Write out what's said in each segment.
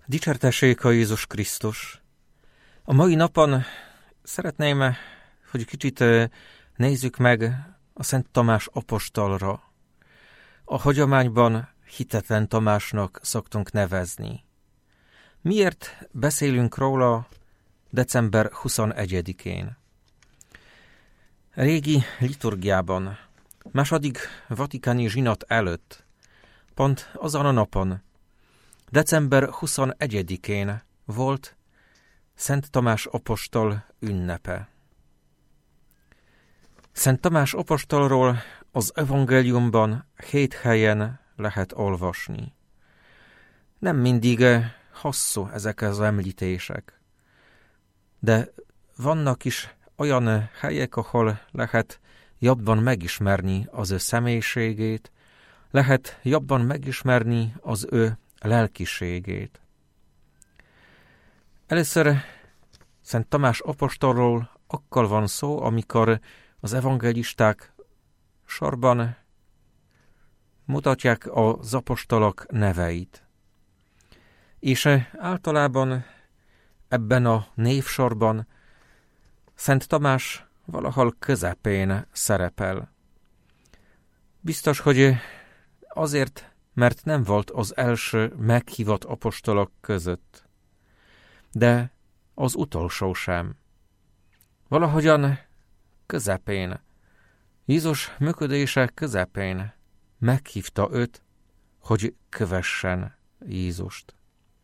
Dicsértessék a Jézus Krisztus! A mai napon szeretném, hogy kicsit nézzük meg a Szent Tamás apostolra. A hagyományban hitetlen Tamásnak szoktunk nevezni. Miért beszélünk róla december 21-én? Régi liturgiában, második vatikáni zsinat előtt, pont azon a napon, december 21-én volt Szent Tamás apostol ünnepe. Szent Tamás apostolról az evangéliumban 7 helyen lehet olvasni. Nem mindig hosszú ezek az említések, de vannak is olyan helyek, ahol lehet jobban megismerni az ő személyiségét, lehet jobban megismerni az ő lelkiségét. Először Szent Tamás apostolról akkor van szó, amikor az evangélisták sorban mutatják az apostolok neveit. És általában ebben a névsorban Szent Tamás valahol közepén szerepel. Biztos, hogy azért, mert nem volt az első meghívott apostolok között, de az utolsó sem. Valahogyan közepén, Jézus működése közepén meghívta őt, hogy kövessen Jézust.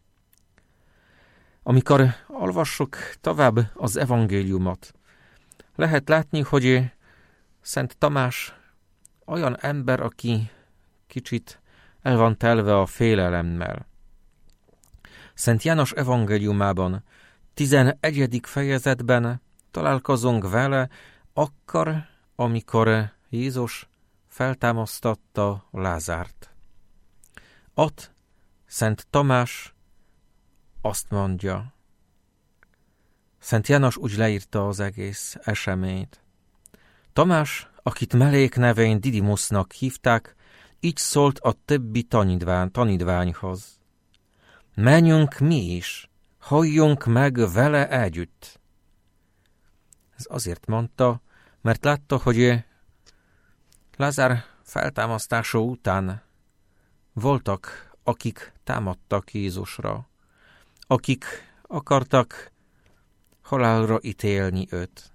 Amikor olvassuk tovább az evangéliumot, lehet látni, hogy Szent Tamás olyan ember, aki kicsit el van telve a félelemmel. Szent János evangéliumában, 11. fejezetben találkozunk vele akkor, amikor Jézus feltámasztatta Lázárt. Ott Szent Tamás azt mondja, Szent János úgy leírta az egész eseményt. Tamás, akit melléknevén Didimusznak hívták, így szólt a többi tanítványhoz. Menjünk mi is, halljunk meg vele együtt. Ez azért mondta, mert látta, hogy Lázár feltámasztása után voltak, akik támadtak Jézusra, akik akartak halálra ítélni őt.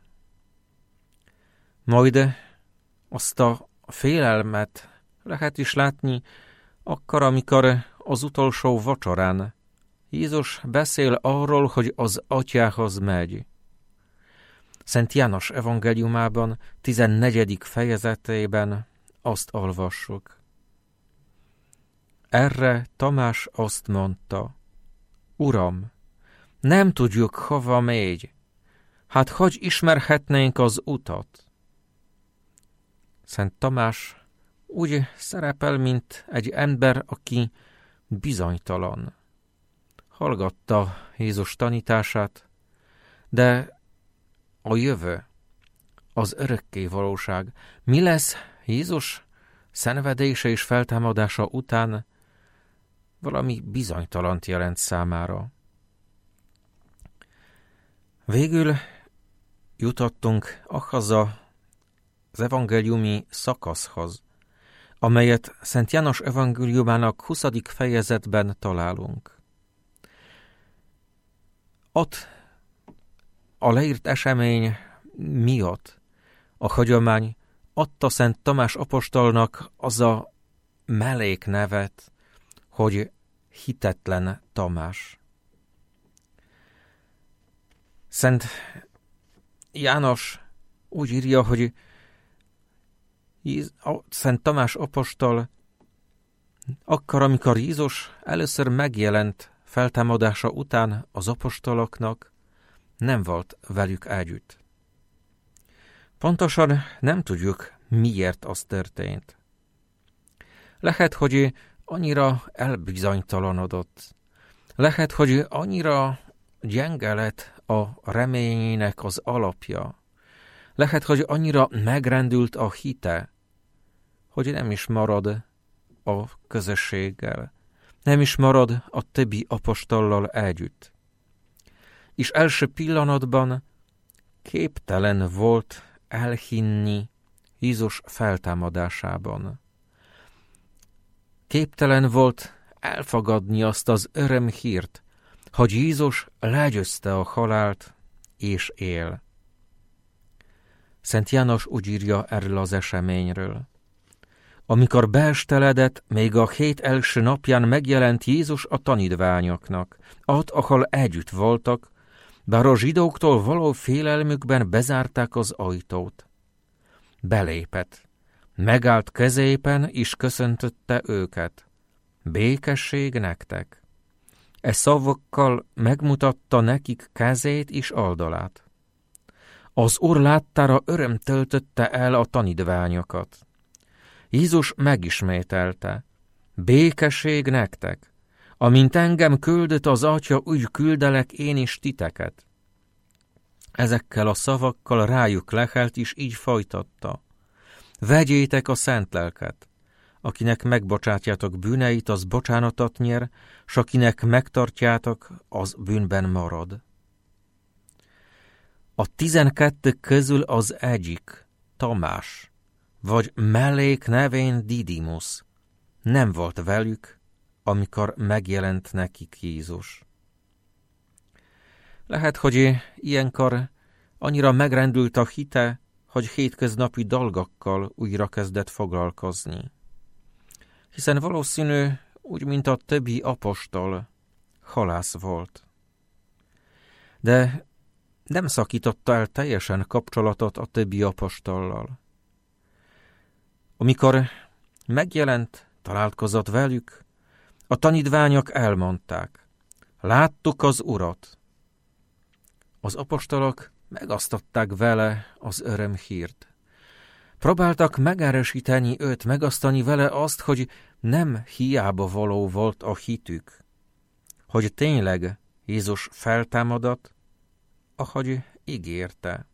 Majd azt a félelmet lehet is látni akkor, amikor az utolsó vacsorán Jézus beszél arról, hogy az Atyához megy. Szent János evangéliumában 14. fejezetében azt olvassuk. Erre Tamás azt mondta, Uram, nem tudjuk, hova megy, hát hogy ismerhetnénk az utat? Szent Tamás úgy szerepel, mint egy ember, aki bizonytalan. Hallgatta Jézus tanítását, de a jövő, az örökké valóság, mi lesz Jézus szenvedése és feltámadása után, valami bizonytalant jelent számára. Végül jutottunk ahhoz az evangéliumi szakaszhoz, amelyet Szent János evangéliumának 20. fejezetben találunk. Ott a leírt esemény miatt a hagyomány adta Szent Tamás apostolnak az a melléknevet, hogy hitetlen Tamás. Szent János úgy írja, hogy Szent Tamás apostol akkor, amikor Jézus először megjelent feltámadása után az apostoloknak, nem volt velük együtt. Pontosan nem tudjuk, miért az történt. Lehet, hogy annyira elbizonytalanodott. Lehet, hogy annyira gyenge lett a reményének az alapja. Lehet, hogy annyira megrendült a hite, hogy nem is marad a közösséggel. nem is marad a többi apostollal együtt. És első pillanatban képtelen volt elhinni Jézus feltámadásában. Képtelen volt elfogadni azt az örömhírt, hogy Jézus legyőzte a halált és él. Szent János úgy írja erről az eseményről. Amikor beesteledett, még a hét első napján megjelent Jézus a tanítványoknak, ott, ahol együtt voltak, bár a zsidóktól való félelmükben bezárták az ajtót. Belépett, megállt középen, és köszöntötte őket. Békesség nektek! E szavakkal megmutatta nekik kezét és oldalát. Az Úr láttára öröm töltötte el a tanítványokat. Jézus megismételte, békesség nektek! Amint engem küldött az Atya, úgy küldelek én is titeket. Ezekkel a szavakkal rájuk lehelt, és így folytatta. Vegyétek a szent lelket! Akinek megbocsátjátok bűneit, az bocsánatot nyer, s akinek megtartjátok, az bűnben marad. A 12 közül az egyik, Tamás, vagy mellék nevén Didimus, nem volt velük, amikor megjelent nekik Jézus. Lehet, hogy ilyenkor annyira megrendült a hite, hogy hétköznapi dolgokkal újra kezdett foglalkozni. Hiszen valószínű, úgy, mint a többi apostol, halász volt. De nem szakította el teljesen kapcsolatot a többi apostollal. Amikor megjelent, találkozott velük, a tanítványok elmondták, láttuk az Urat. Az apostolok megasztatták vele az örömhírt. Próbáltak megerősíteni őt, megasztani vele azt, hogy nem hiába való volt a hitük, hogy tényleg Jézus feltámadott, ahogy ígérte.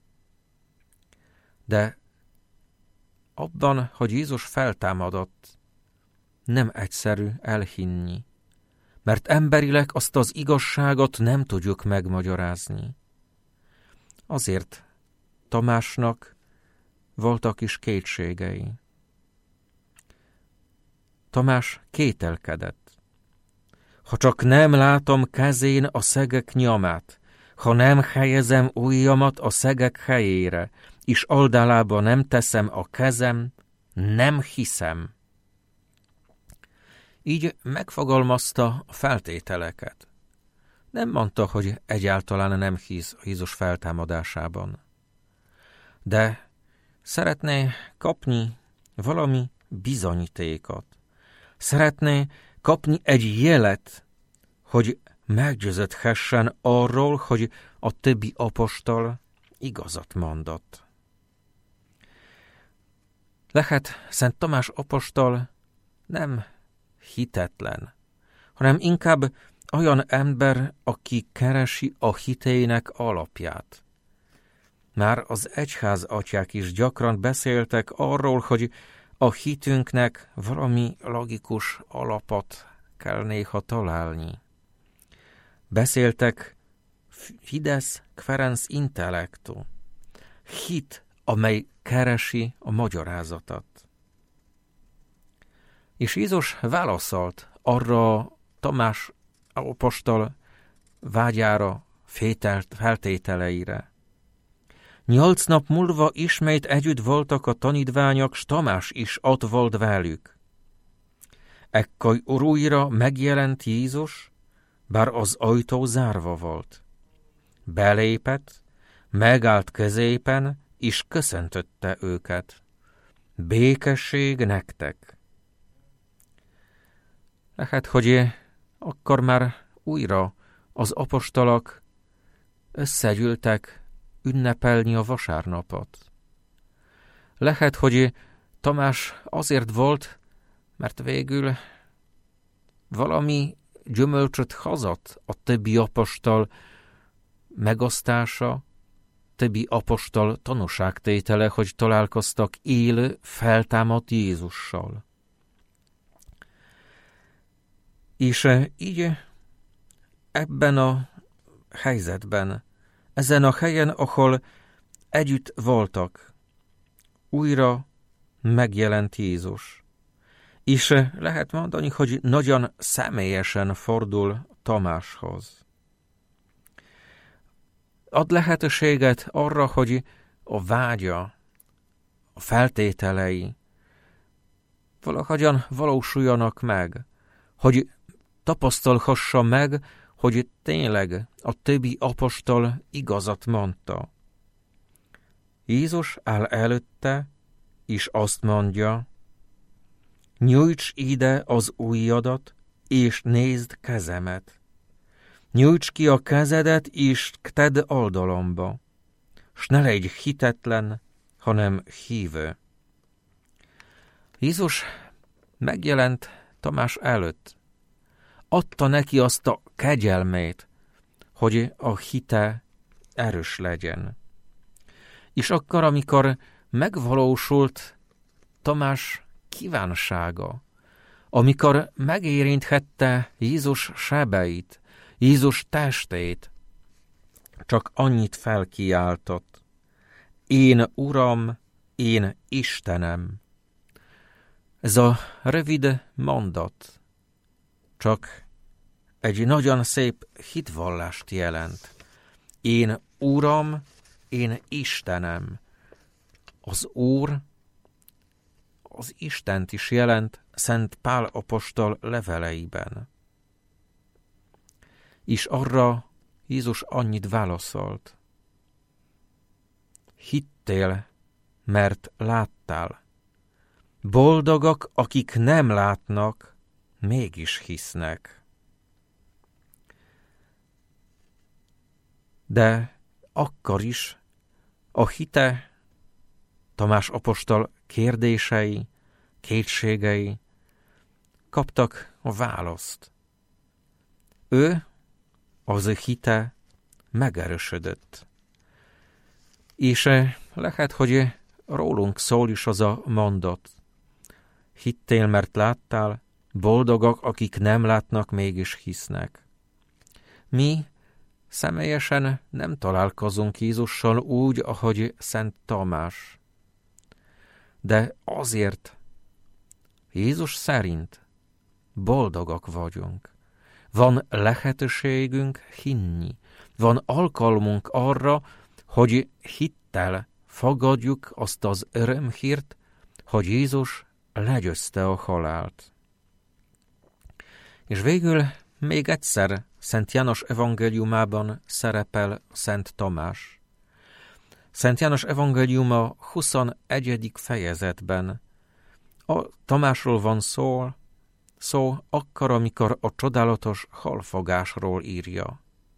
De abban, hogy Jézus feltámadott, nem egyszerű elhinni, mert emberileg azt az igazságot nem tudjuk megmagyarázni. Azért Tamásnak voltak is kétségei. Tamás kételkedett. Ha csak nem látom kezén a szegek nyomát, ha nem helyezem ujjamat a szegek helyére, és oldalába nem teszem a kezem, nem hiszem. Így megfogalmazta a feltételeket. Nem mondta, hogy egyáltalán nem hisz Jézus feltámadásában. De szeretné kapni valami bizonyítékot. Szeretné kapni egy jelet, hogy meggyőződhessen arról, hogy a többi apostol igazat mondott. Lehet, Szent Tamás apostol nem hitetlen, hanem inkább olyan ember, aki keresi a hitének alapját. Már az egyház atyák is gyakran beszéltek arról, hogy a hitünknek valami logikus alapot kell néha találni. Beszéltek fides quaerens intellectu, hit, amely keresi a magyarázatot. És Jézus válaszolt arra Tamás apostol vágyára, feltételeire. 8 nap múlva ismét együtt voltak a tanítványok, s Tamás is ott volt velük. Ekkor újra megjelent Jézus, bár az ajtó zárva volt. Belépett, megállt középen, és köszöntötte őket. Békesség nektek! Lehet, hogy akkor már újra az apostolok összegyűltek ünnepelni a vasárnapot. Lehet, hogy Tamás azért volt, mert végül valami gyümölcsöt hozott a többi apostol megosztása, többi apostol tanúságtétele, hogy találkoztak élő, feltámadt Jézussal. És így ebben a helyzetben, ezen a helyen, ahol együtt voltak, újra megjelent Jézus. És lehet mondani, hogy nagyon személyesen fordul Tamáshoz. Ad lehetőséget arra, hogy a vágya, a feltételei valahogyan valósuljanak meg, hogy tapasztalhassa meg, hogy tényleg a többi apostol igazat mondta. Jézus áll előtte, és azt mondja, nyújts ide az ujjadat, és nézd kezemet. Nyújts ki a kezedet, és tedd oldalomba, s ne légy hitetlen, hanem hívő. Jézus megjelent Tamás előtt. Adta neki azt a kegyelmét, hogy a hite erős legyen. És akkor, amikor megvalósult Tamás kívánsága, amikor megérinthette Jézus sebeit, Jézus testét, csak annyit felkiáltott: én Uram, én Istenem. Ez a rövid mondat csak egy nagyon szép hitvallást jelent. Én Uram, én Istenem. Az Úr az Istent is jelent Szent Pál apostol leveleiben. És arra Jézus annyit válaszolt: hittél, mert láttál. Boldogak, akik nem látnak, mégis hisznek. De akkor is a hite, Tamás apostol kérdései, kétségei kaptak a választ. Ő, az hite megerősödött. És lehet, hogy rólunk szól is az a mondat: hittél, mert láttál, boldogak, akik nem látnak, mégis hisznek. Mi személyesen nem találkozunk Jézussal úgy, ahogy Szent Tamás. De azért Jézus szerint boldogak vagyunk. Van lehetőségünk hinni. Van alkalmunk arra, hogy hittel fogadjuk azt az örömhírt, hogy Jézus legyőzte a halált. És végül még egyszer Szent János evangéliumában szerepel Szent Tamás. Szent János evangéliuma 21. fejezetben a Tamásról van szó akkor, amikor a csodálatos halfogásról írja.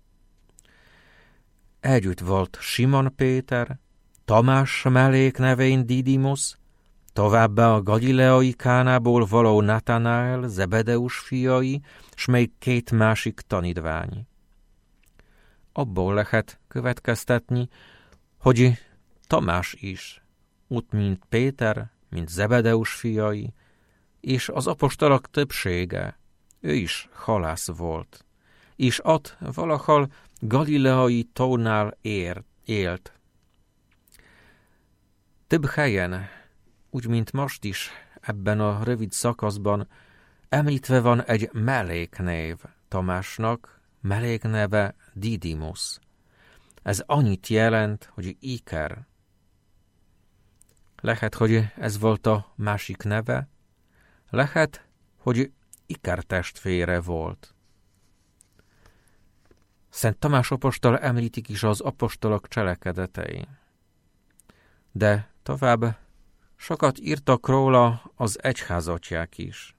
Együtt volt Simon Péter, Tamás mellék nevén Didimusz, továbbá a galileai Kánából való Natanael, Zebedeus fiai, s még 2 másik tanítvány. Abból lehet következtetni, hogy Tamás is, úgy mint Péter, mint Zebedeus fiai, és az apostolok többsége, ő is halász volt, és ott valahol galileai tónál élt. Több helyen, úgy mint most is ebben a rövid szakaszban, említve van egy melléknév Tamásnak, mellékneve Didimusz. Ez annyit jelent, hogy iker. Lehet, hogy ez volt a másik neve, lehet, hogy Iker testvére volt. Szent Tamás apostol említik is az apostolok cselekedetei. De tovább sokat írtak róla az egyházatyák is.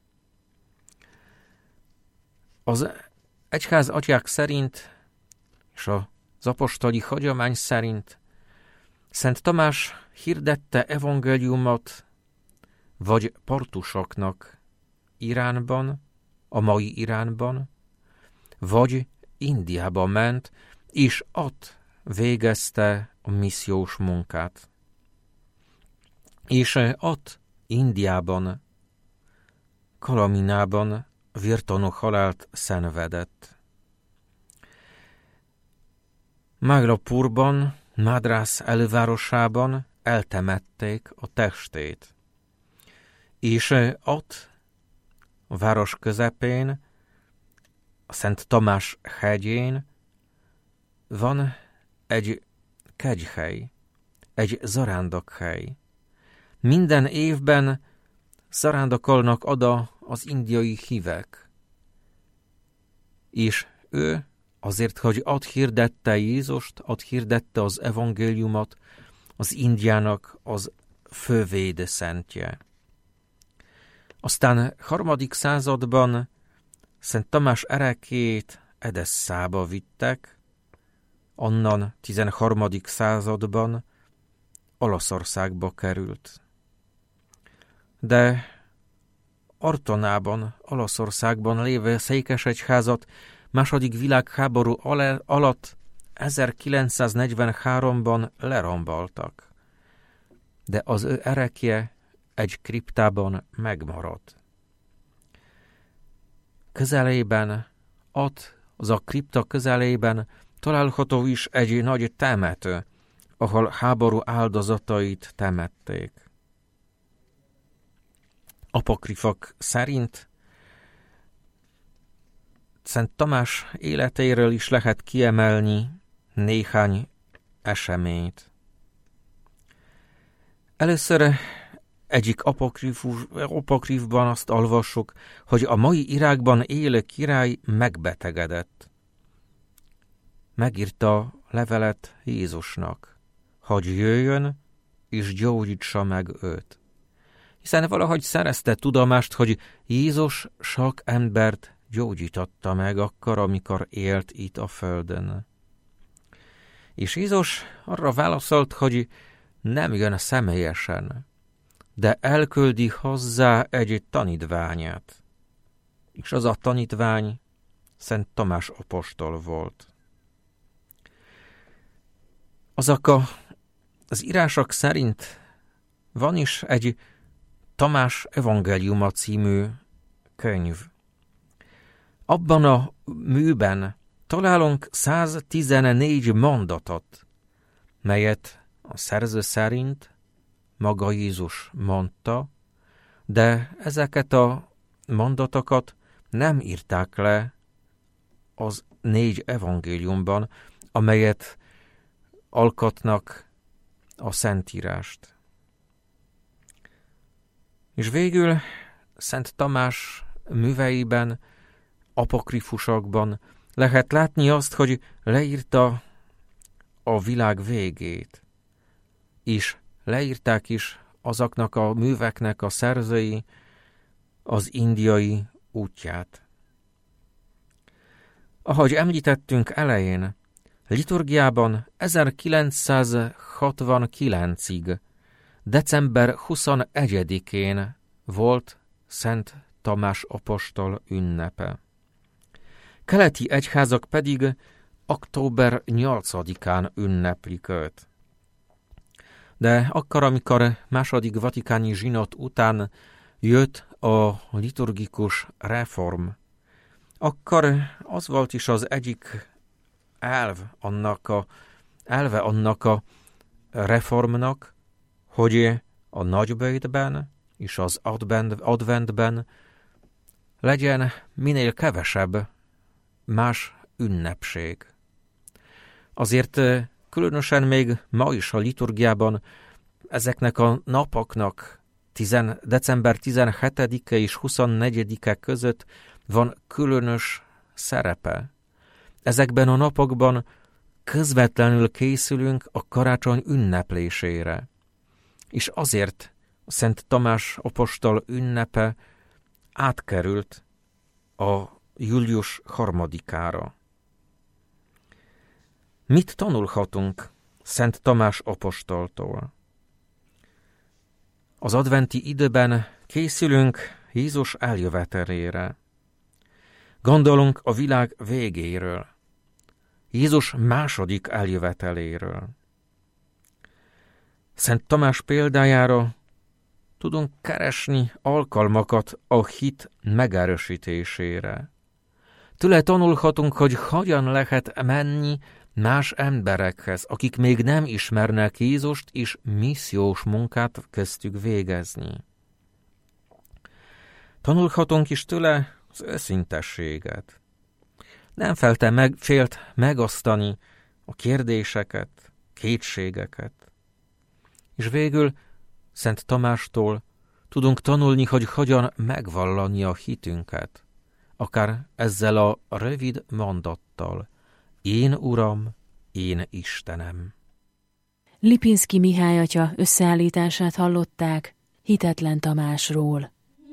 Az egyházatyák szerint és az apostoli hagyomány szerint Szent Tamás hirdette evangéliumot vagy partusoknak Iránban, a mai Iránban, vagy Indiába ment, és ott végezte a missziós munkát. És ott Indiában, Kalaminában, vértanú halált szenvedett. Maglapurban, Madrás elővárosában eltemették a testét. És ott, a város közepén, a Szent Tamás hegyén van egy kegyhely, egy zarándokhely. Minden évben zarándokolnak oda az indiai hívek. És ő azért, hogy ott hirdette Jézust, ott hirdette az evangéliumot, az Indiának az fővédőszentje. Aztán 3. században Szent Tamás erekét Edesszába vittek, onnan 13. században Olaszországba került. De Ortonában, Olaszországban lévő székesegyházat II. Világháború alatt 1943-ban leromboltak, de az ő erekje egy kriptában megmaradt. Közelében, ott az a kripta közelében található is egy nagy temető, ahol háború áldozatait temették. Apokrifok szerint Szent Tamás életéről is lehet kiemelni néhány eseményt. Először egyik apokrifban azt olvassuk, hogy a mai Irákban élő király megbetegedett. Megírta levelet Jézusnak, hogy jöjjön és gyógyítsa meg őt. Hiszen valahogy szerezte tudomást, hogy Jézus sok embert gyógyította meg akkor, amikor élt itt a földön. És Jézus arra válaszolt, hogy nem jön személyesen, de elküldi hozzá egy tanítványát. És az a tanítvány Szent Tamás apostol volt. Az írások szerint van is egy Tamás evangéliuma című könyv. Abban a műben találunk 114 mondatot, melyet a szerző szerint maga Jézus mondta, de ezeket a mondatokat nem írták le az 4 evangéliumban, amelyet alkotnak a Szentírást. És végül Szent Tamás műveiben, apokrifusokban lehet látni azt, hogy leírta a világ végét, és leírták is azoknak a műveknek a szerzői az indiai útját. Ahogy említettünk elején, liturgiában 1969-ig, december 21-én volt Szent Tamás apostol ünnepe. Keleti egyházak pedig október 8-án ünneplik őt. De akkor, amikor második vatikáni zsinat után jött a liturgikus reform, akkor az volt is az egyik elve annak a reformnak, hogy a nagybétben és az adventben legyen minél kevesebb más ünnepség. Azért különösen még ma is a liturgiában ezeknek a napoknak december 17-e és 24-e között van különös szerepe. Ezekben a napokban közvetlenül készülünk a karácsony ünneplésére. És azért a Szent Tamás apostol ünnepe átkerült a július 3-ára. Mit tanulhatunk Szent Tamás apostoltól? Az adventi időben készülünk Jézus eljövetelére. Gondolunk a világ végéről, Jézus második eljöveteléről. Szent Tamás példájára Tudunk keresni alkalmakat a hit megerősítésére. Tőle tanulhatunk, hogy hogyan lehet menni más emberekhez, akik még nem ismernek Jézust, és missziós munkát köztük végezni. Tanulhatunk is tőle az őszintességet. Nem félt megosztani a kérdéseket, kétségeket. És végül Szent Tamástól tudunk tanulni, hogy hogyan megvallani a hitünket, akár ezzel a rövid mondattal: én Uram, én Istenem. Lipinszky Mihály atya összeállítását hallották Hitetlen Tamásról.